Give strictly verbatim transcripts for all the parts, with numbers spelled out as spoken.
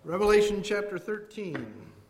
Revelation chapter thirteen.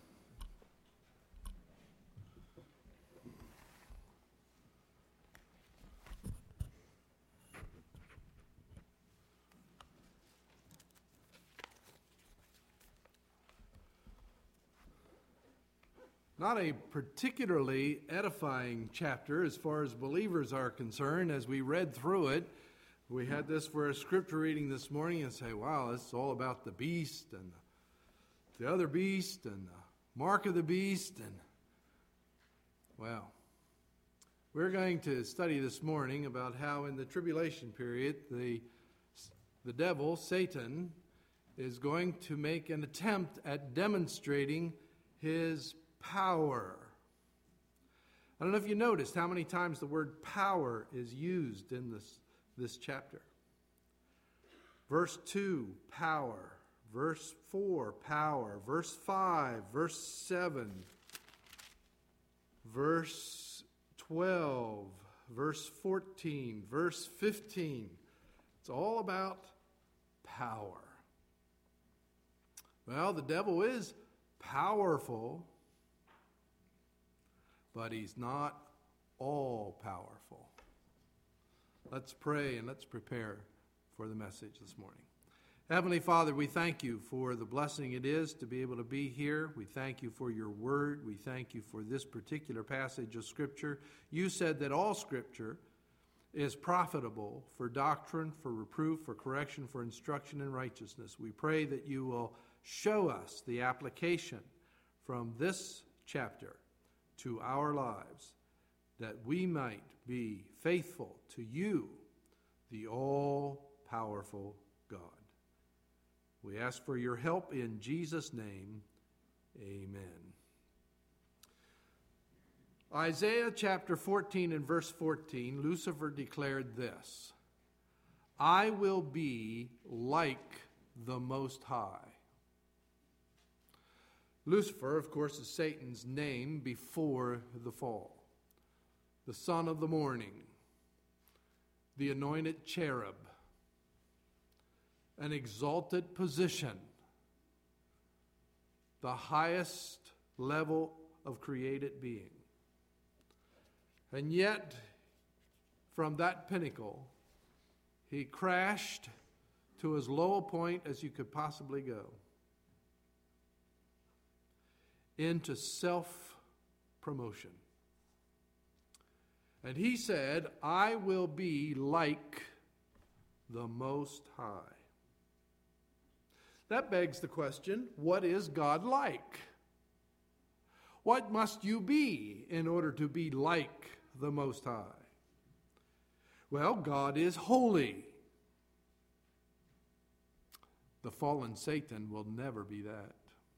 Not a particularly edifying chapter as far as believers are concerned. As we read through it, we had this for a scripture reading this morning and say, wow, this is all about the beast and the other beast and the mark of the beast. And, well, we're going to study this morning about how in the tribulation period, the, the devil, Satan, is going to make an attempt at demonstrating his power. I don't know if you noticed how many times the word power is used in this, this chapter. Verse two, power. Verse four, power. Verse five, verse seven, verse twelve, verse fourteen, verse fifteen. It's all about power. Well, the devil is powerful, but he's not all powerful. Let's pray and let's prepare for the message this morning. Heavenly Father, we thank you for the blessing it is to be able to be here. We thank you for your word. We thank you for this particular passage of Scripture. You said that all Scripture is profitable for doctrine, for reproof, for correction, for instruction in righteousness. We pray that you will show us the application from this chapter to our lives, that we might be faithful to you, the all-powerful God. We ask for your help in Jesus' name. Amen. Isaiah chapter fourteen and verse fourteen, Lucifer declared this: I will be like the Most High. Lucifer, of course, is Satan's name before the fall. The son of the morning, the anointed cherub, an exalted position, the highest level of created being. And yet, from that pinnacle, he crashed to as low a point as you could possibly go, into self-promotion. And he said, I will be like the Most High. That begs the question, what is God like? What must you be in order to be like the Most High? Well, God is holy. The fallen Satan will never be that.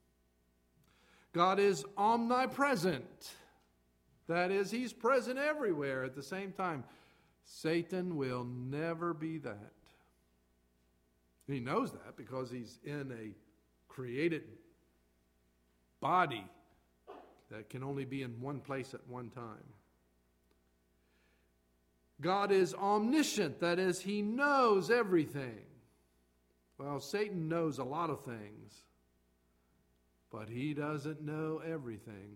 God is omnipresent. That is, he's present everywhere at the same time. Satan will never be that. He knows that because he's in a created body that can only be in one place at one time. God is omniscient. That is, he knows everything. Well, Satan knows a lot of things, but he doesn't know everything.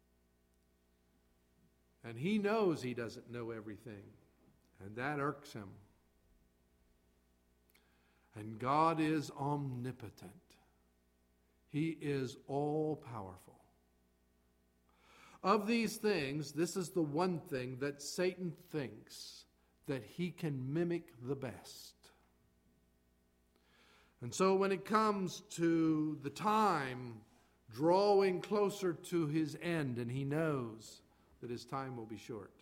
And he knows he doesn't know everything, and that irks him. And God is omnipotent. He is all-powerful. Of these things, this is the one thing that Satan thinks that he can mimic the best. And so when it comes to the time drawing closer to his end, and he knows that his time will be short,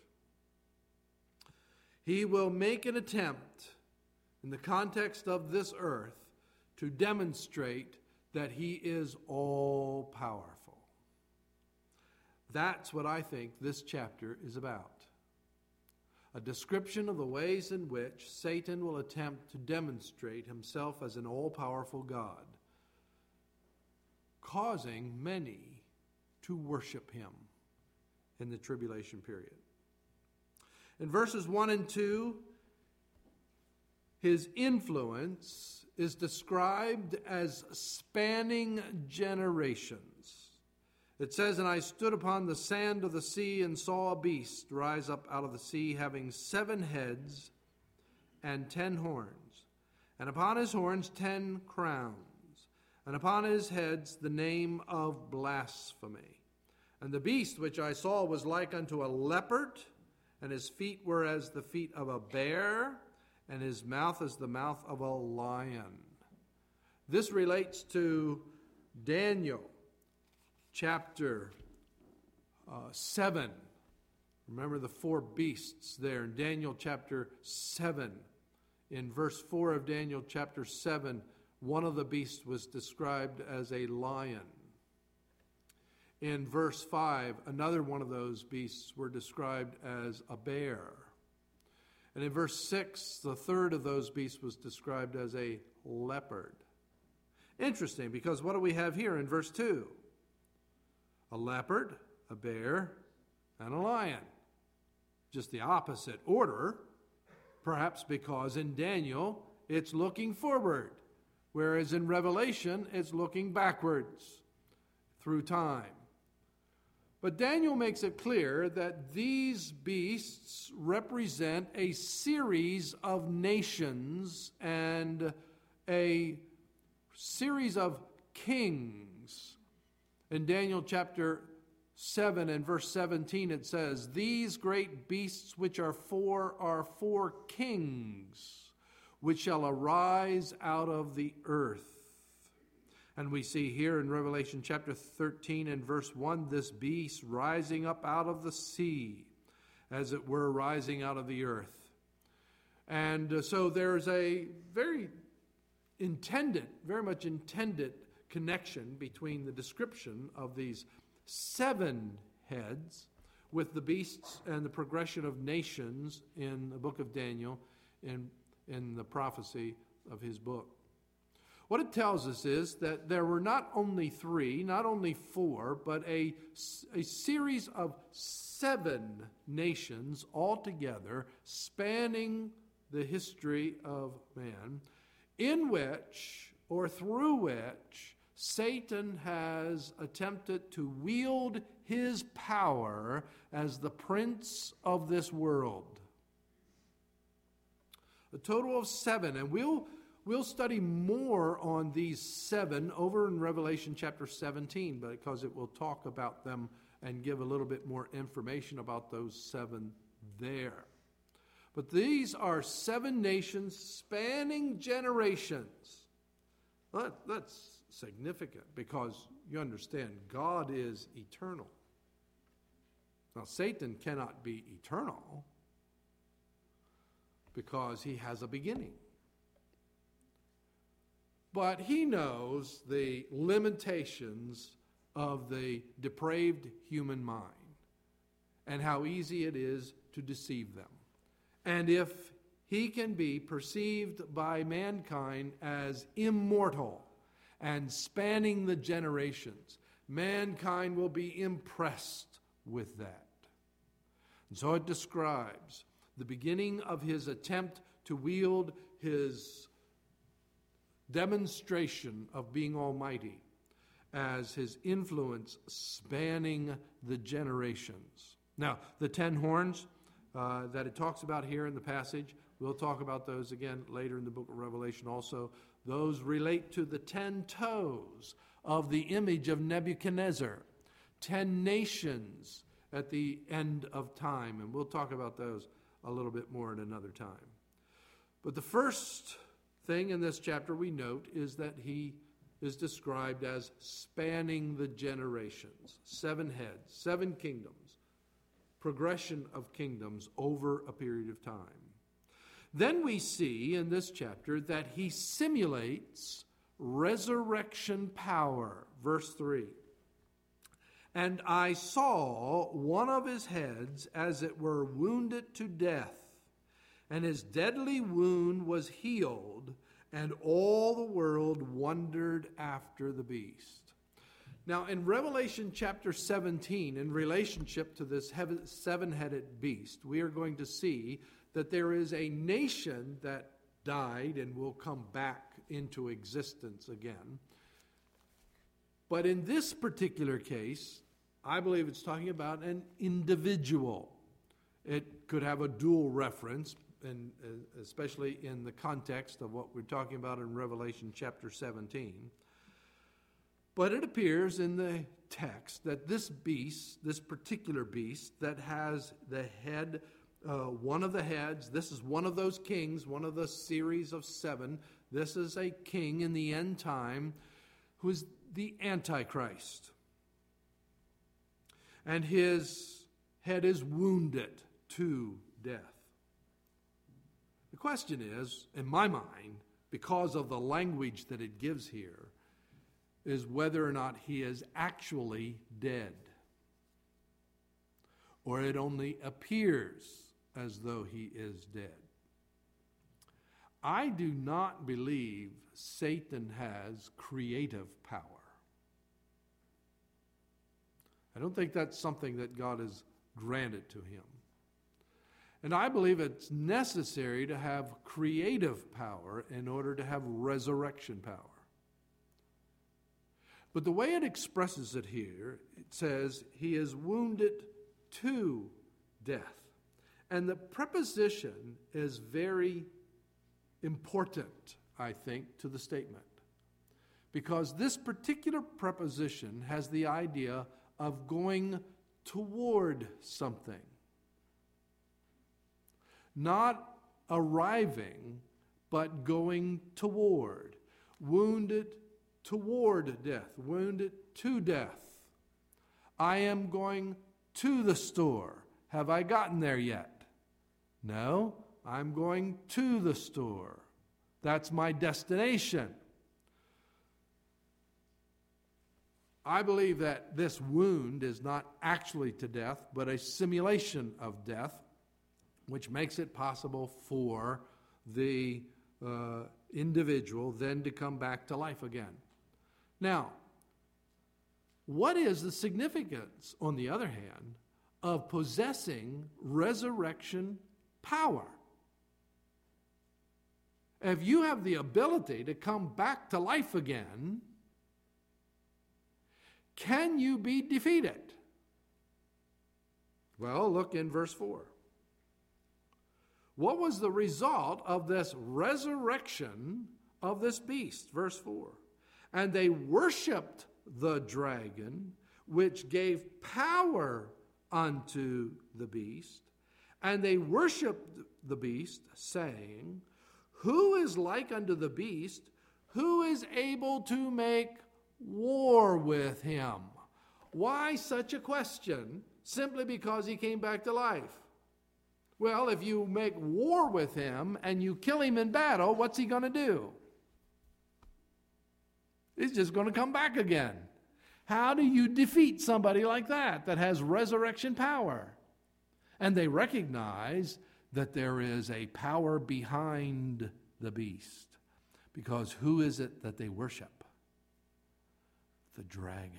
he will make an attempt in the context of this earth to demonstrate that he is all-powerful. That's what I think this chapter is about. A description of the ways in which Satan will attempt to demonstrate himself as an all-powerful God, causing many to worship him in the tribulation period. In verses one and two, his influence is described as spanning generations. It says, "And I stood upon the sand of the sea and saw a beast rise up out of the sea, having seven heads and ten horns, and upon his horns ten crowns, and upon his heads the name of blasphemy. And the beast which I saw was like unto a leopard, and his feet were as the feet of a bear, and his mouth as the mouth of a lion." This relates to Daniel chapter uh, seven. Remember the four beasts there in Daniel chapter seven. In verse four of Daniel chapter seven, one of the beasts was described as a lion. In verse five, another one of those beasts were described as a bear. And in verse six, the third of those beasts was described as a leopard. Interesting, because what do we have here in verse two? A leopard, a bear, and a lion. Just the opposite order, perhaps because in Daniel it's looking forward, whereas in Revelation it's looking backwards through time. But Daniel makes it clear that these beasts represent a series of nations and a series of kings. In Daniel chapter seven and verse seventeen it says, "These great beasts which are four are four kings, which shall arise out of the earth." And we see here in Revelation chapter thirteen and verse one, this beast rising up out of the sea, as it were rising out of the earth. And uh, so there's a very intended, very much intended connection between the description of these seven heads with the beasts and the progression of nations in the book of Daniel, in, in the prophecy of his book. What it tells us is that there were not only three, not only four, but a, a series of seven nations altogether spanning the history of man, in which, or through which, Satan has attempted to wield his power as the prince of this world. A total of seven, and we'll We'll study more on these seven over in Revelation chapter seventeen, because it will talk about them and give a little bit more information about those seven there. But these are seven nations spanning generations. That, that's significant, because you understand God is eternal. Now, Satan cannot be eternal because he has a beginning. But he knows the limitations of the depraved human mind and how easy it is to deceive them. And if he can be perceived by mankind as immortal and spanning the generations, mankind will be impressed with that. And so it describes the beginning of his attempt to wield his demonstration of being almighty as his influence spanning the generations. Now, the ten horns uh, that it talks about here in the passage, we'll talk about those again later in the book of Revelation also. Those relate to the ten toes of the image of Nebuchadnezzar, ten nations at the end of time, and we'll talk about those a little bit more at another time. But the first thing in this chapter we note is that he is described as spanning the generations. Seven heads, seven kingdoms, progression of kingdoms over a period of time. Then we see in this chapter that he simulates resurrection power. Verse three. "And I saw one of his heads as it were wounded to death, and his deadly wound was healed, and all the world wondered after the beast." Now, in Revelation chapter seventeen, in relationship to this seven-headed beast, we are going to see that there is a nation that died and will come back into existence again. But in this particular case, I believe it's talking about an individual. It could have a dual reference, and especially in the context of what we're talking about in Revelation chapter seventeen. But it appears in the text that this beast, this particular beast that has the head, uh, one of the heads, this is one of those kings, one of the series of seven. This is a king in the end time who is the Antichrist. And his head is wounded to death. The question is, in my mind, because of the language that it gives here, is whether or not he is actually dead, or it only appears as though he is dead. I do not believe Satan has creative power. I don't think that's something that God has granted to him. And I believe it's necessary to have creative power in order to have resurrection power. But the way it expresses it here, it says, he is wounded to death. And the preposition is very important, I think, to the statement. Because this particular preposition has the idea of going toward something. Not arriving, but going toward. Wounded toward death. Wounded to death. I am going to the store. Have I gotten there yet? No, I'm going to the store. That's my destination. I believe that this wound is not actually to death, but a simulation of death, which makes it possible for the uh, individual then to come back to life again. Now, what is the significance, on the other hand, of possessing resurrection power? If you have the ability to come back to life again, can you be defeated? Well, look in verse four. What was the result of this resurrection of this beast? Verse four. And they worshipped the dragon, which gave power unto the beast. And they worshipped the beast, saying, who is like unto the beast? Who is able to make war with him? Why such a question? Simply because he came back to life. Well, if you make war with him and you kill him in battle, what's he going to do? He's just going to come back again. How do you defeat somebody like that, that has resurrection power? And they recognize that there is a power behind the beast. Because who is it that they worship? The dragon.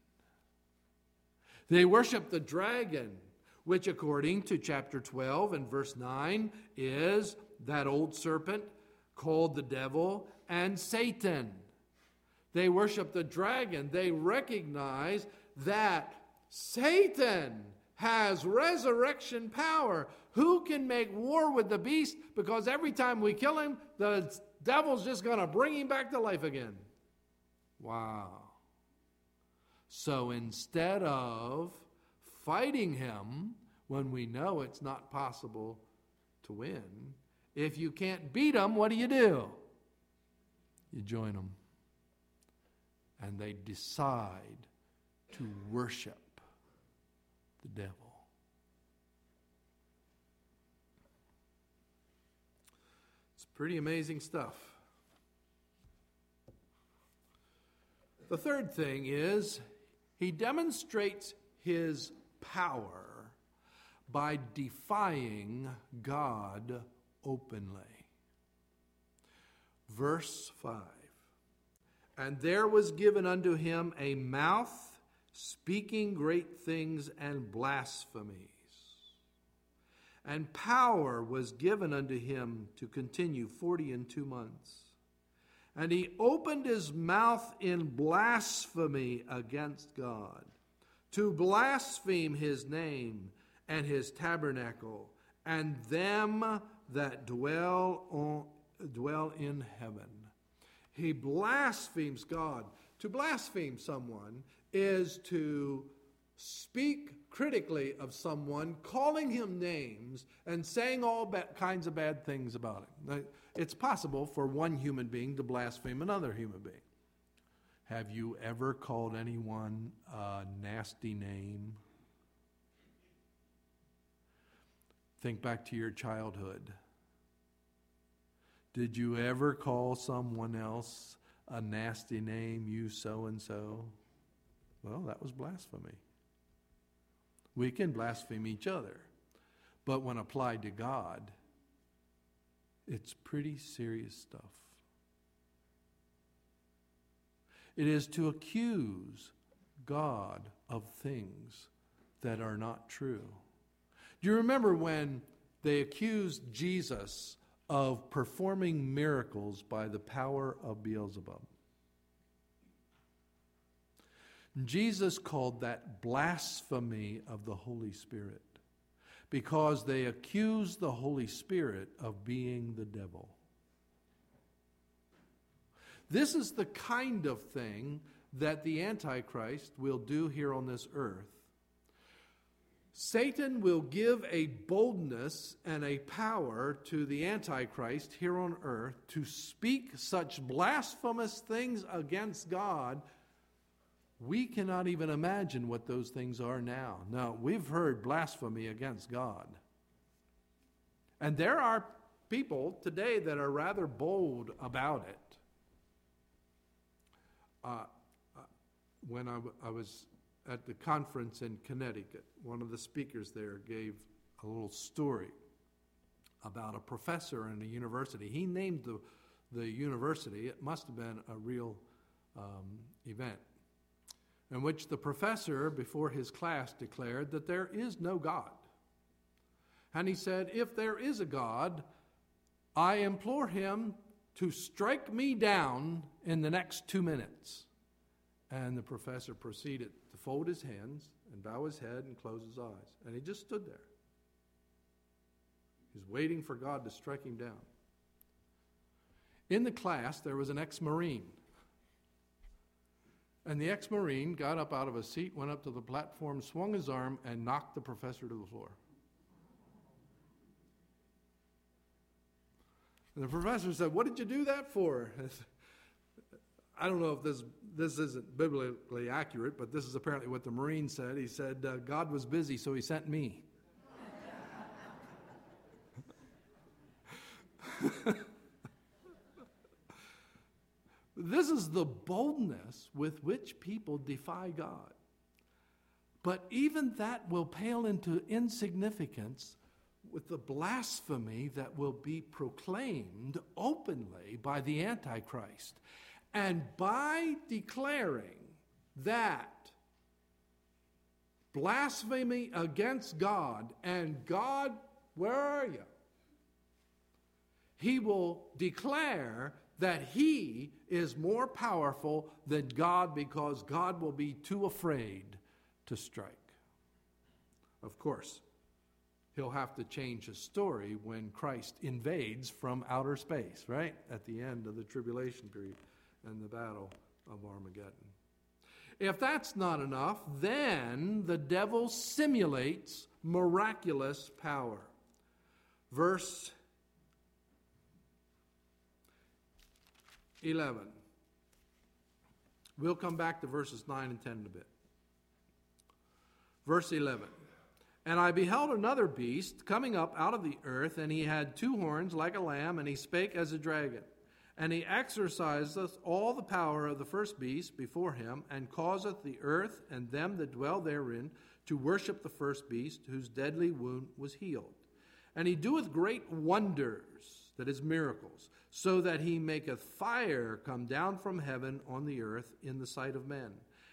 They worship the dragon, which according to chapter twelve and verse nine is that old serpent called the devil and Satan. They worship the dragon. They recognize that Satan has resurrection power. Who can make war with the beast? Because every time we kill him, the devil's just going to bring him back to life again. Wow. So instead of fighting him when we know it's not possible to win, if you can't beat him, what do you do? You join him. And they decide to worship the devil. It's pretty amazing stuff. The third thing is he demonstrates his power by defying God openly. Verse five. And there was given unto him a mouth speaking great things and blasphemies. And power was given unto him to continue forty and two months. And he opened his mouth in blasphemy against God, to blaspheme his name and his tabernacle, and them that dwell on, dwell in heaven. He blasphemes God. To blaspheme someone is to speak critically of someone, calling him names, and saying all ba- kinds of bad things about him. It's possible for one human being to blaspheme another human being. Have you ever called anyone a nasty name? Think back to your childhood. Did you ever call someone else a nasty name, you so-and-so? Well, that was blasphemy. We can blaspheme each other, but when applied to God, it's pretty serious stuff. It is to accuse God of things that are not true. Do you remember when they accused Jesus of performing miracles by the power of Beelzebub? Jesus called that blasphemy of the Holy Spirit, because they accused the Holy Spirit of being the devil. This is the kind of thing that the Antichrist will do here on this earth. Satan will give a boldness and a power to the Antichrist here on earth to speak such blasphemous things against God. We cannot even imagine what those things are now. Now, we've heard blasphemy against God. And there are people today that are rather bold about it. Uh, when I, w- I was at the conference in Connecticut, one of the speakers there gave a little story about a professor in a university. He named the, the university. It must have been a real um, event, in which the professor, before his class, declared that there is no God. And he said, if there is a God, I implore him to strike me down in the next two minutes. And the professor proceeded to fold his hands and bow his head and close his eyes. And he just stood there. He's waiting for God to strike him down. In the class, there was an ex-Marine. And the ex-Marine got up out of a seat, went up to the platform, swung his arm, and knocked the professor to the floor. And the professor said, what did you do that for? I don't know if this this isn't biblically accurate, but this is apparently what the Marine said. He said, uh, God was busy, so he sent me. This is the boldness with which people defy God. But even that will pale into insignificance with the blasphemy that will be proclaimed openly by the Antichrist. And by declaring that blasphemy against God, and God, where are you? He will declare that he is more powerful than God, because God will be too afraid to strike. Of course, he'll have to change his story when Christ invades from outer space, right? At the end of the tribulation period and the battle of Armageddon. If that's not enough, then the devil simulates miraculous power. Verse eleven. We'll come back to verses nine and ten in a bit. Verse eleven. And I beheld another beast coming up out of the earth, and he had two horns like a lamb, and he spake as a dragon. And he exerciseth all the power of the first beast before him, and causeth the earth and them that dwell therein to worship the first beast, whose deadly wound was healed. And he doeth great wonders, that is, miracles, so that he maketh fire come down from heaven on the earth in the sight of men.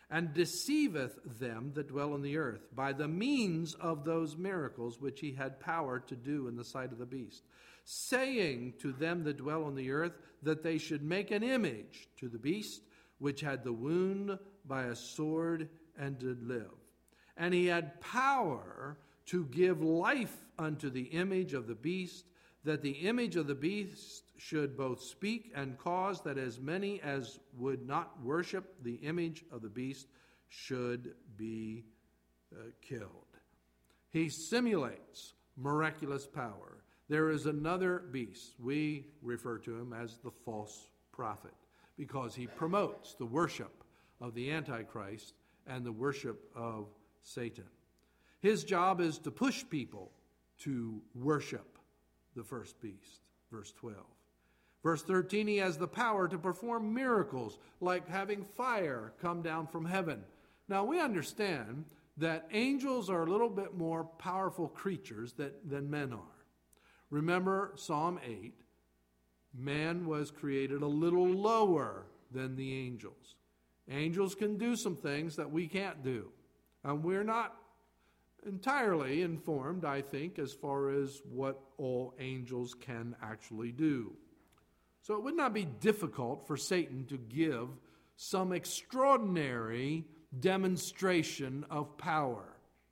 and deceiveth them that dwell on the earth by the means of those miracles which he had power to do in the sight of the beast, saying to them that dwell on the earth that they should make an image to the beast which had the wound by a sword and did live. And he had power to give life unto the image of the beast, that the image of the beast should both speak and cause that as many as would not worship the image of the beast should be uh, killed. He simulates miraculous power. There is another beast. We refer to him as the false prophet because he promotes the worship of the Antichrist and the worship of Satan. His job is to push people to worship the first beast. Verse twelve. Verse thirteen, he has the power to perform miracles like having fire come down from heaven. Now we understand that angels are a little bit more powerful creatures that, than men are. Remember Psalm eight, man was created a little lower than the angels. Angels can do some things that we can't do. And we're not entirely informed, I think, as far as what all angels can actually do. So it would not be difficult for Satan to give some extraordinary demonstration of power,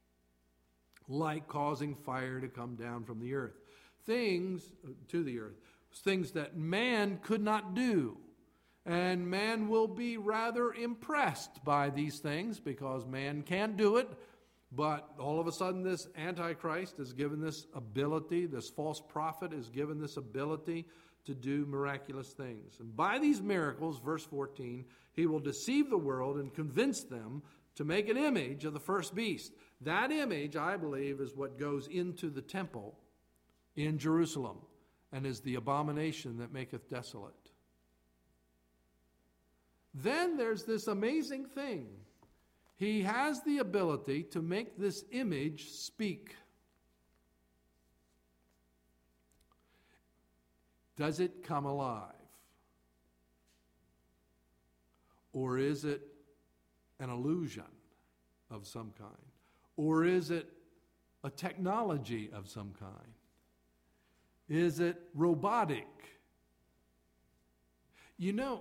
like causing fire to come down from the earth. Things to the earth, things that man could not do. And man will be rather impressed by these things because man can't do it. But all of a sudden this Antichrist is given this ability, this false prophet is given this ability to do miraculous things. And by these miracles, verse fourteen, he will deceive the world and convince them to make an image of the first beast. That image, I believe, is what goes into the temple in Jerusalem and is the abomination that maketh desolate. Then there's this amazing thing. He has the ability to make this image speak. Does it come alive? Or is it an illusion of some kind? Or is it a technology of some kind? Is it robotic? You know,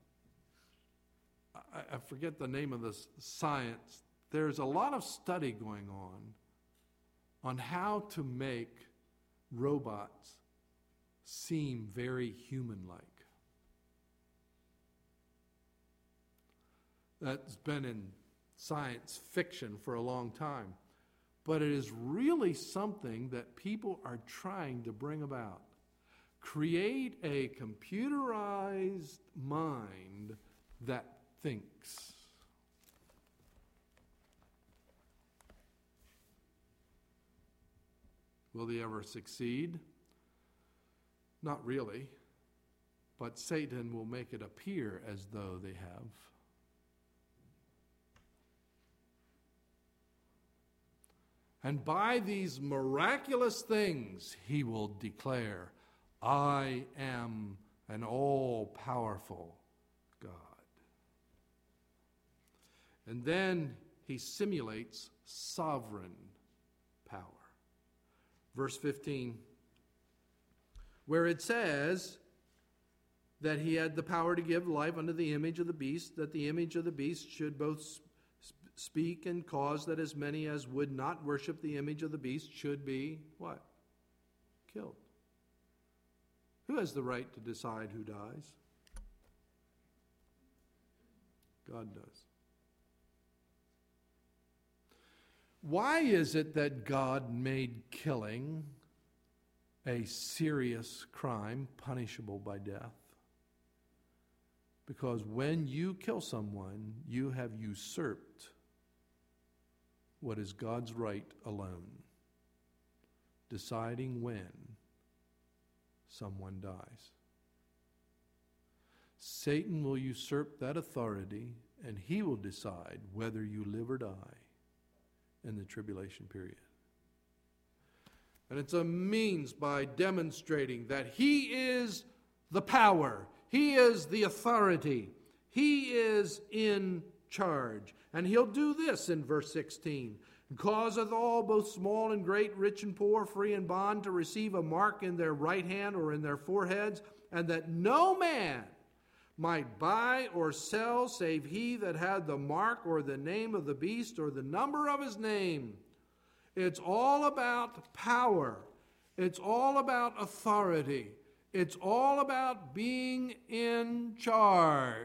I, I forget the name of the science. There's a lot of study going on on how to make robots seem very human-like. That's been in science fiction for a long time. But it is really something that people are trying to bring about. Create a computerized mind that thinks. Will they ever succeed? Not really. But Satan will make it appear as though they have. And by these miraculous things, he will declare, I am an all-powerful God. And then he simulates sovereign power. Verse fifteen, where it says that he had the power to give life unto the image of the beast, that the image of the beast should both speak and cause that as many as would not worship the image of the beast should be, what? Killed. Who has the right to decide who dies? God does. Why is it that God made killing a serious crime punishable by death? Because when you kill someone, you have usurped what is God's right alone, deciding when someone dies. Satan will usurp that authority, and he will decide whether you live or die in the tribulation period. And it's a means by demonstrating that he is the power, he is the authority, he is in charge. And he'll do this in verse sixteen. Causeth all, both small and great, rich and poor, free and bond, to receive a mark in their right hand or in their foreheads, and that no man might buy or sell save he that had the mark or the name of the beast or the number of his name. It's all about power. It's all about authority. It's all about being in charge.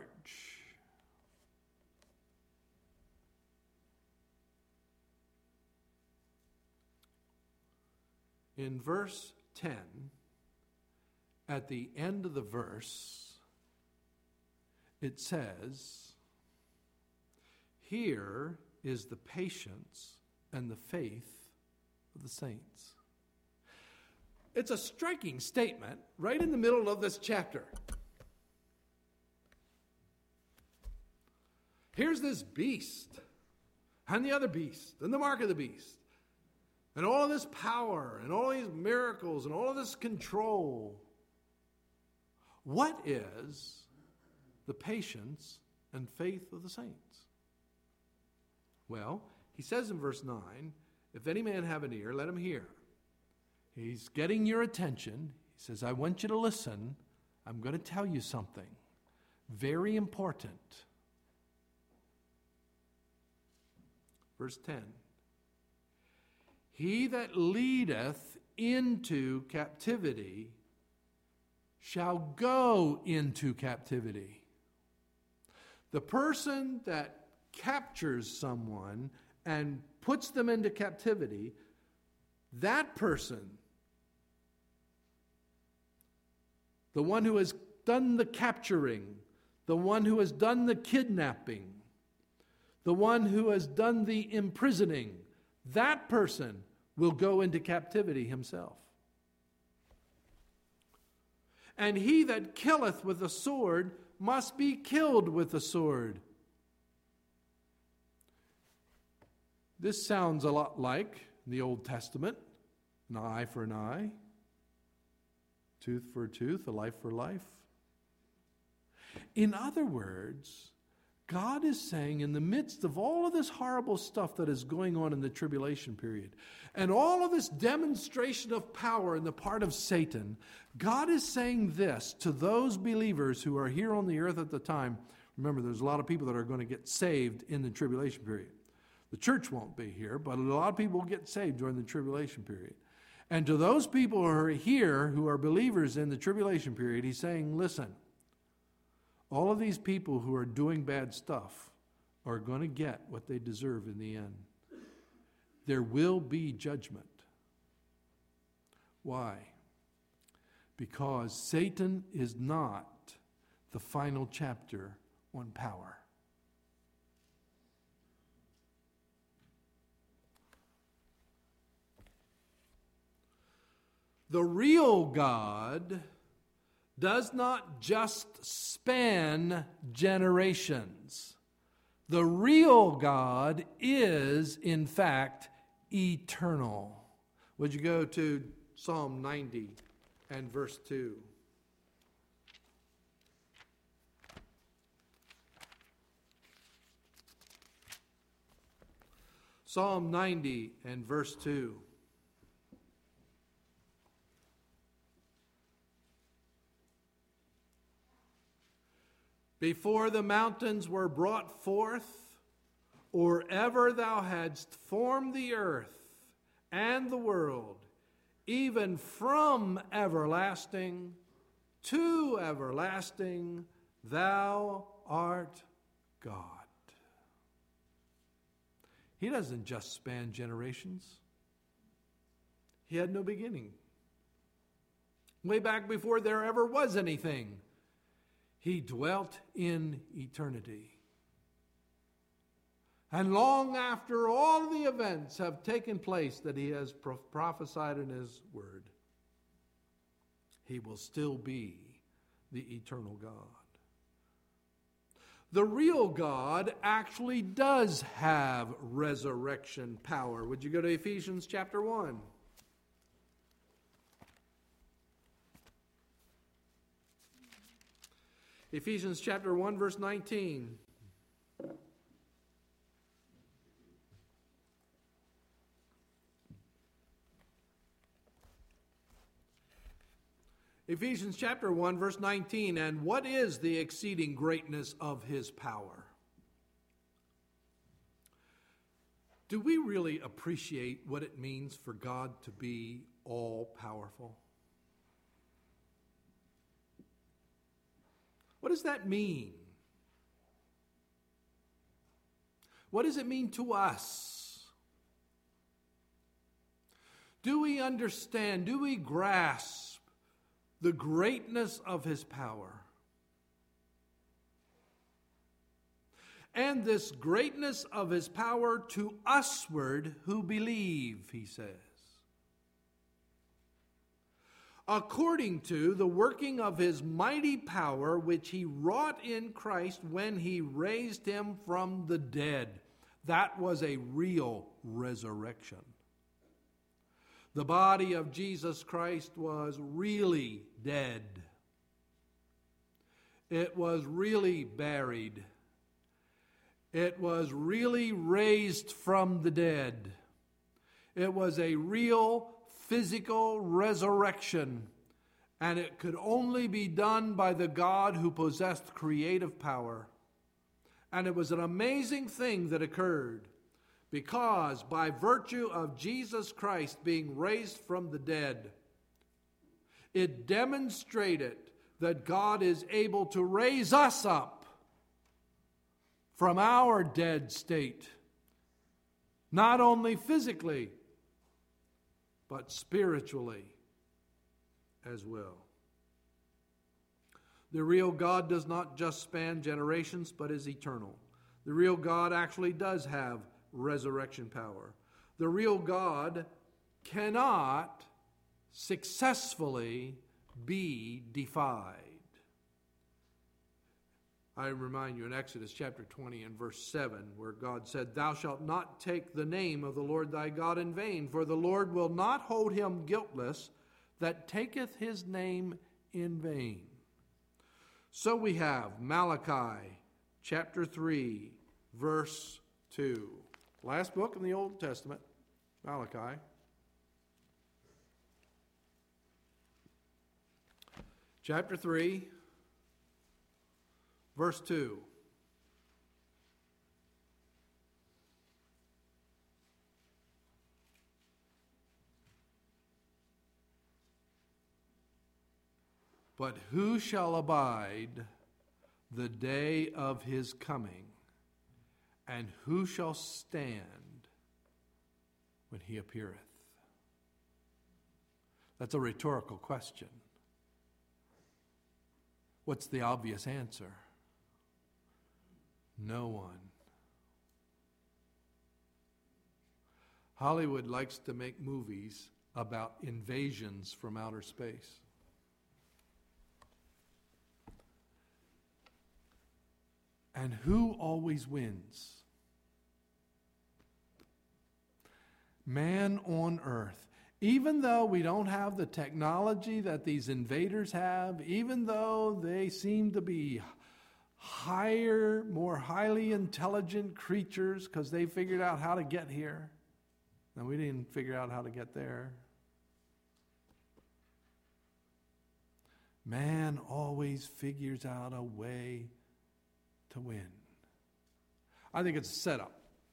In verse ten, at the end of the verse, it says, "Here is the patience and the faith of the saints." It's a striking statement right in the middle of this chapter. Here's this beast, and the other beast, and the mark of the beast, and all of this power, and all these miracles, and all of this control. What is the patience and faith of the saints? Well, he says in verse nine, "If any man have an ear, let him hear." He's getting your attention. He says, I want you to listen. I'm going to tell you something very important. Verse ten. He that leadeth into captivity shall go into captivity. The person that captures someone and puts them into captivity, that person, the one who has done the capturing, the one who has done the kidnapping, the one who has done the imprisoning, that person will go into captivity himself. And he that killeth with a sword must be killed with a sword. This sounds a lot like the Old Testament, an eye for an eye, tooth for a tooth, a life for life. In other words, God is saying in the midst of all of this horrible stuff that is going on in the tribulation period, and all of this demonstration of power on the part of Satan, God is saying this to those believers who are here on the earth at the time. Remember, there's a lot of people that are going to get saved in the tribulation period. The church won't be here, but a lot of people will get saved during the tribulation period. And to those people who are here, who are believers in the tribulation period, he's saying, listen, all of these people who are doing bad stuff are going to get what they deserve in the end. There will be judgment. Why? Because Satan is not the final chapter on power. The real God does not just span generations. The real God is, in fact, eternal. Would you go to Psalm ninety and verse two? Psalm ninety and verse two. Before the mountains were brought forth, or ever thou hadst formed the earth and the world, even from everlasting to everlasting, thou art God. He doesn't just span generations. He had no beginning. Way back before there ever was anything, he dwelt in eternity. And long after all the events have taken place that he has prophesied in his word, he will still be the eternal God. The real God actually does have resurrection power. Would you go to Ephesians chapter one? Ephesians chapter one, verse nineteen. Ephesians chapter one, verse nineteen, and what is the exceeding greatness of his power? Do we really appreciate what it means for God to be all-powerful? What does that mean? What does it mean to us? Do we understand, do we grasp the greatness of his power? And this greatness of his power to usward who believe, he says. According to the working of his mighty power, which he wrought in Christ when he raised him from the dead. That was a real resurrection. The body of Jesus Christ was really dead. It was really buried. It was really raised from the dead. It was a real physical resurrection, and it could only be done by the God who possessed creative power. And it was an amazing thing that occurred, because by virtue of Jesus Christ being raised from the dead, it demonstrated that God is able to raise us up from our dead state, not only physically, but spiritually as well. The real God does not just span generations, but is eternal. The real God actually does have resurrection power. The real God cannot successfully be defied. I remind you in Exodus chapter twenty and verse seven, where God said, "Thou shalt not take the name of the Lord thy God in vain, for the Lord will not hold him guiltless that taketh his name in vain." So we have Malachi chapter three, verse two. Last book in the Old Testament, Malachi. Chapter three, verse two. But who shall abide the day of his coming, and who shall stand when he appeareth? That's a rhetorical question. What's the obvious answer? No one. Hollywood likes to make movies about invasions from outer space. And who always wins? Man on earth. Even though we don't have the technology that these invaders have, even though they seem to be higher, more highly intelligent creatures because they figured out how to get here, and we didn't figure out how to get there. Man always figures out a way to win. I think it's a setup.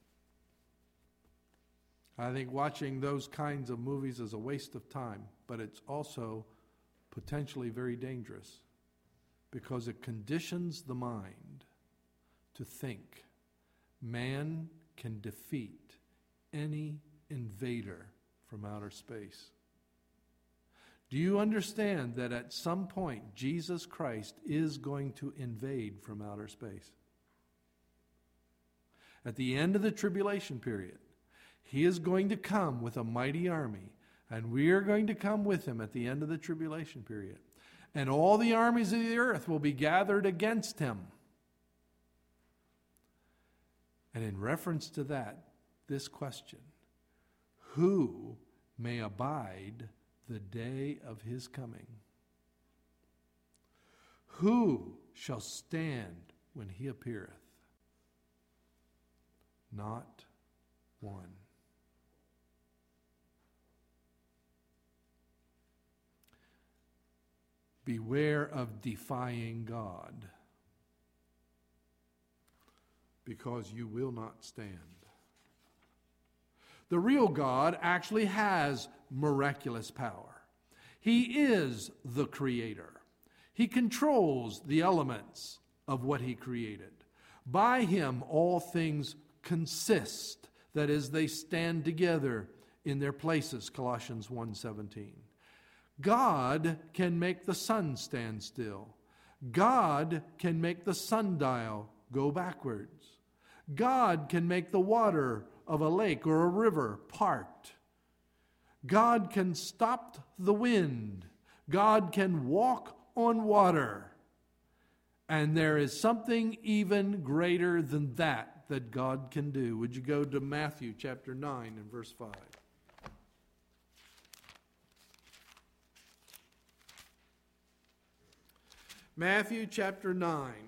I think watching those kinds of movies is a waste of time, but it's also potentially very dangerous because it conditions the mind to think man can defeat any invader from outer space. Do you understand that at some point Jesus Christ is going to invade from outer space? At the end of the tribulation period, he is going to come with a mighty army, and we are going to come with him at the end of the tribulation period. And all the armies of the earth will be gathered against him. And in reference to that, this question: who may abide the day of his coming? Who shall stand when he appeareth? Not one. beware of defying God, because you will not stand. The real God actually has miraculous power. He is the creator. He controls the elements of what he created. By him all things consist, that is, they stand together in their places, Colossians one seventeen. God can make the sun stand still. God can make the sundial go backwards. God can make the water of a lake or a river part. God can stop the wind. God can walk on water. And there is something even greater than that that God can do. Would you go to Matthew chapter nine and verse five? Matthew chapter nine.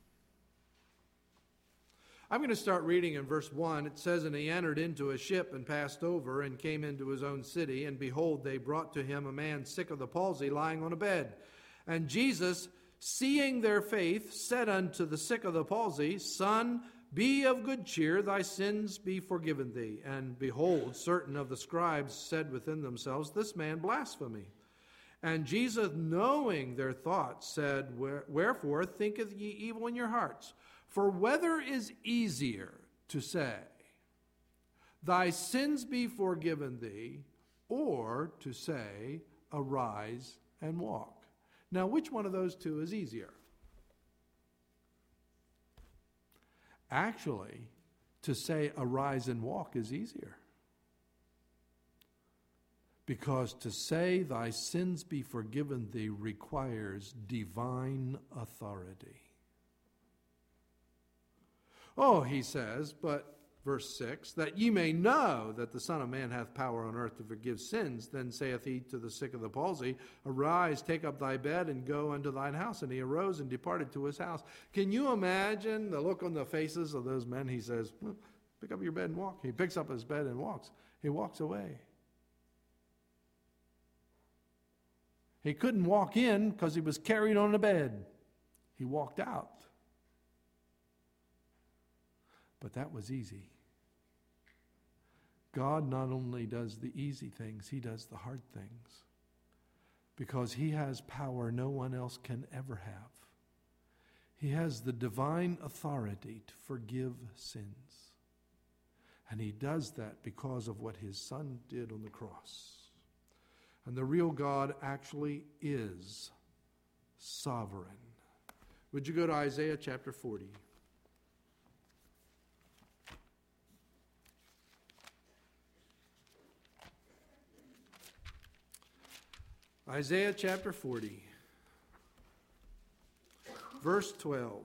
I'm going to start reading in verse one. It says, "And he entered into a ship and passed over and came into his own city. And behold, they brought to him a man sick of the palsy, lying on a bed. And Jesus, seeing their faith, said unto the sick of the palsy, Son, be of good cheer, thy sins be forgiven thee. And behold, certain of the scribes said within themselves, This man blasphemy. And Jesus, knowing their thoughts, said, Wherefore thinketh ye evil in your hearts? For whether is easier to say, Thy sins be forgiven thee, or to say, Arise and walk? Now, which one of those two is easier? Actually, to say, Arise and walk is easier. Because to say, Thy sins be forgiven thee requires divine authority. Oh, he says, but, verse six, that ye may know that the Son of Man hath power on earth to forgive sins, then saith he to the sick of the palsy, Arise, take up thy bed, and go unto thine house. And he arose and departed to his house. Can you imagine the look on the faces of those men? He says, well, pick up your bed and walk. He picks up his bed and walks. He walks away. He couldn't walk in because he was carried on a bed. He walked out. But that was easy. God not only does the easy things, he does the hard things. Because he has power no one else can ever have. He has the divine authority to forgive sins. And he does that because of what his Son did on the cross. And the real God actually is sovereign. Would you go to Isaiah chapter forty? Isaiah chapter forty, verse twelve.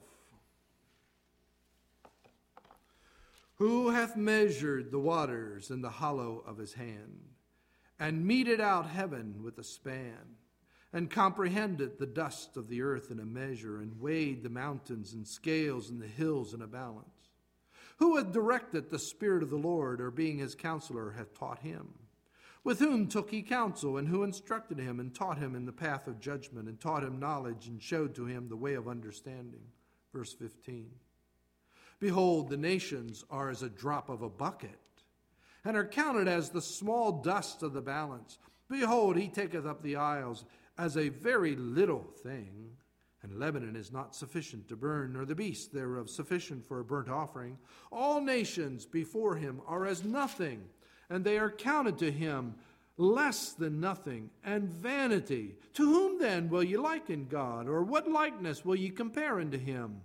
Who hath measured the waters in the hollow of his hand, and meted out heaven with a span, and comprehended the dust of the earth in a measure, and weighed the mountains in scales and the hills in a balance? Who hath directed the Spirit of the Lord, or being his counselor hath taught him? With whom took he counsel, and who instructed him, and taught him in the path of judgment, and taught him knowledge, and showed to him the way of understanding? Verse fifteen. Behold, the nations are as a drop of a bucket, and are counted as the small dust of the balance. Behold, he taketh up the isles as a very little thing, and Lebanon is not sufficient to burn, nor the beasts thereof sufficient for a burnt offering. All nations before him are as nothing, and they are counted to him less than nothing, and vanity. To whom then will ye liken God, or what likeness will ye compare unto him?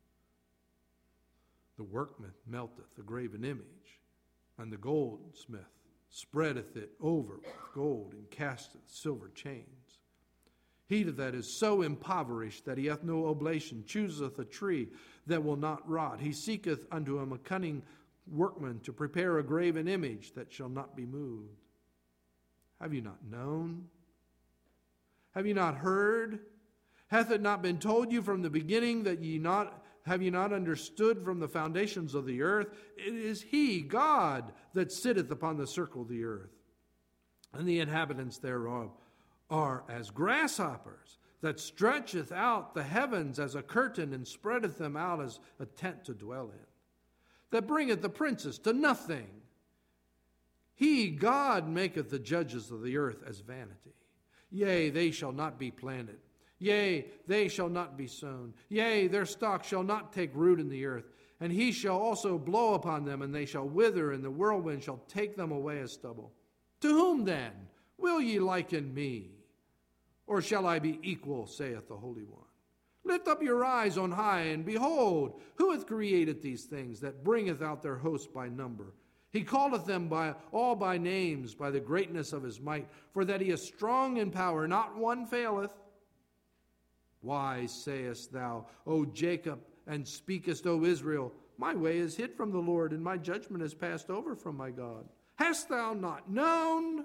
The workman melteth a graven image, and the goldsmith spreadeth it over with gold, and casteth silver chains. He that is so impoverished that he hath no oblation chooseth a tree that will not rot. He seeketh unto him a cunning workman to prepare a graven image that shall not be moved. Have you not known? Have you not heard? Hath it not been told you from the beginning that ye not have ye not understood from the foundations of the earth? It is he, God, that sitteth upon the circle of the earth, and the inhabitants thereof are as grasshoppers. that stretcheth out the heavens as a curtain, and spreadeth them out as a tent to dwell in, that bringeth the princes to nothing. He, God, maketh the judges of the earth as vanity. Yea, they shall not be planted. Yea, they shall not be sown. Yea, their stock shall not take root in the earth. And he shall also blow upon them, and they shall wither, and the whirlwind shall take them away as stubble. To whom then will ye liken me? Or shall I be equal, saith the Holy One? Lift up your eyes on high, and behold, who hath created these things, that bringeth out their host by number? He calleth them by all by names, by the greatness of his might, for that he is strong in power, not one faileth. Why sayest thou, O Jacob, and speakest, O Israel, my way is hid from the Lord, and my judgment is passed over from my God? Hast thou not known?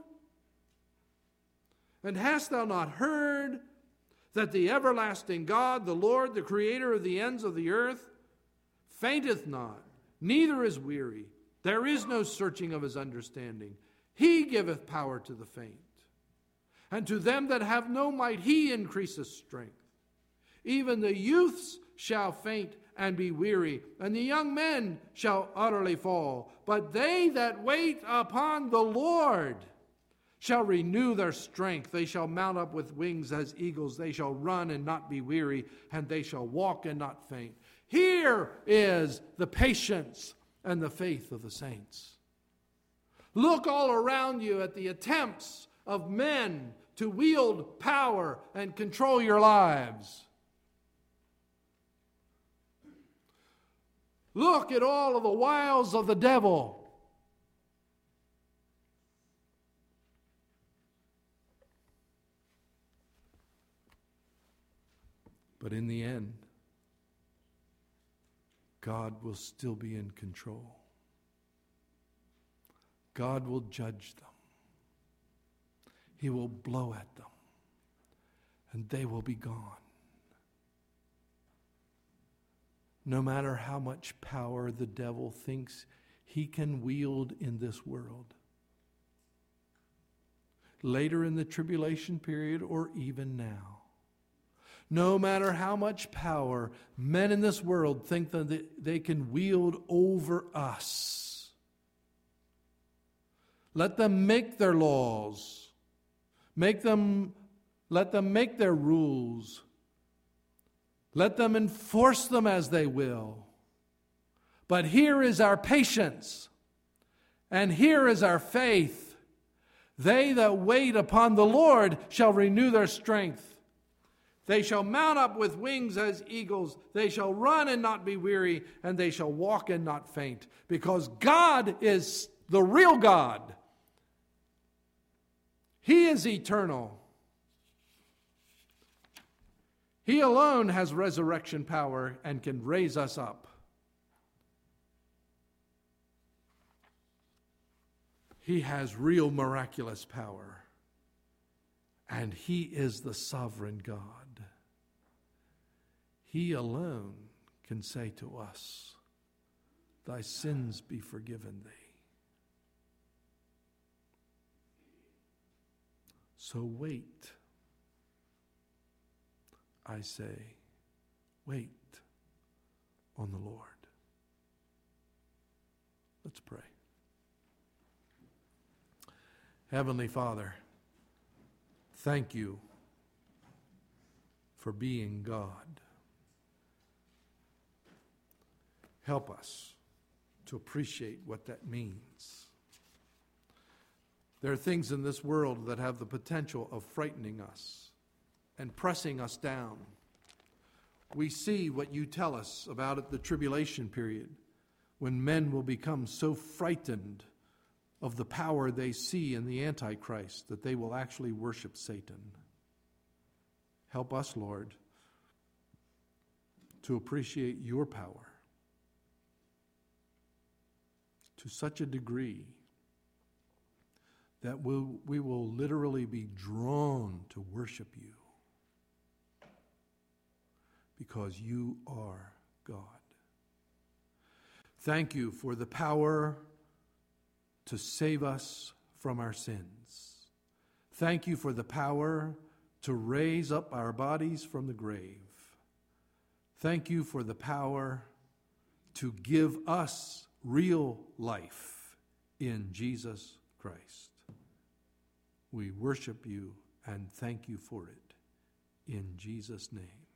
And hast thou not heard that the everlasting God, the Lord, the creator of the ends of the earth, fainteth not, neither is weary? There is no searching of his understanding. He giveth power to the faint, and to them that have no might he increaseth strength. Even the youths shall faint and be weary, and the young men shall utterly fall. But they that wait upon the Lord shall renew their strength. They shall mount up with wings as eagles. They shall run and not be weary, and they shall walk and not faint. Here is the patience and the faith of the saints. Look all around you at the attempts of men to wield power and control your lives. Look at all of the wiles of the devil. But in the end, God will still be in control. God will judge them. He will blow at them, and they will be gone. No matter how much power the devil thinks he can wield in this world, later in the tribulation period or even now, no matter how much power men in this world think that they can wield over us, let them make their laws, make them, let them make their rules, let them enforce them as they will. But here is our patience, and here is our faith. They that wait upon the Lord shall renew their strength. They shall mount up with wings as eagles. They shall run and not be weary, and they shall walk and not faint. Because God is the real God. He is eternal. He alone has resurrection power and can raise us up. He has real miraculous power. And he is the sovereign God. He alone can say to us, thy sins be forgiven thee. So wait. I say, wait on the Lord. Let's pray. Heavenly Father, thank you for being God. Help us to appreciate what that means. There are things in this world that have the potential of frightening us and pressing us down. We see what you tell us about at the tribulation period, when men will become so frightened of the power they see in the Antichrist that they will actually worship Satan. Help us, Lord, to appreciate your power to such a degree that we'll, we will literally be drawn to worship you. Because you are God. Thank you for the power to save us from our sins. Thank you for the power to raise up our bodies from the grave. Thank you for the power to give us real life in Jesus Christ. We worship you and thank you for it. In Jesus' name.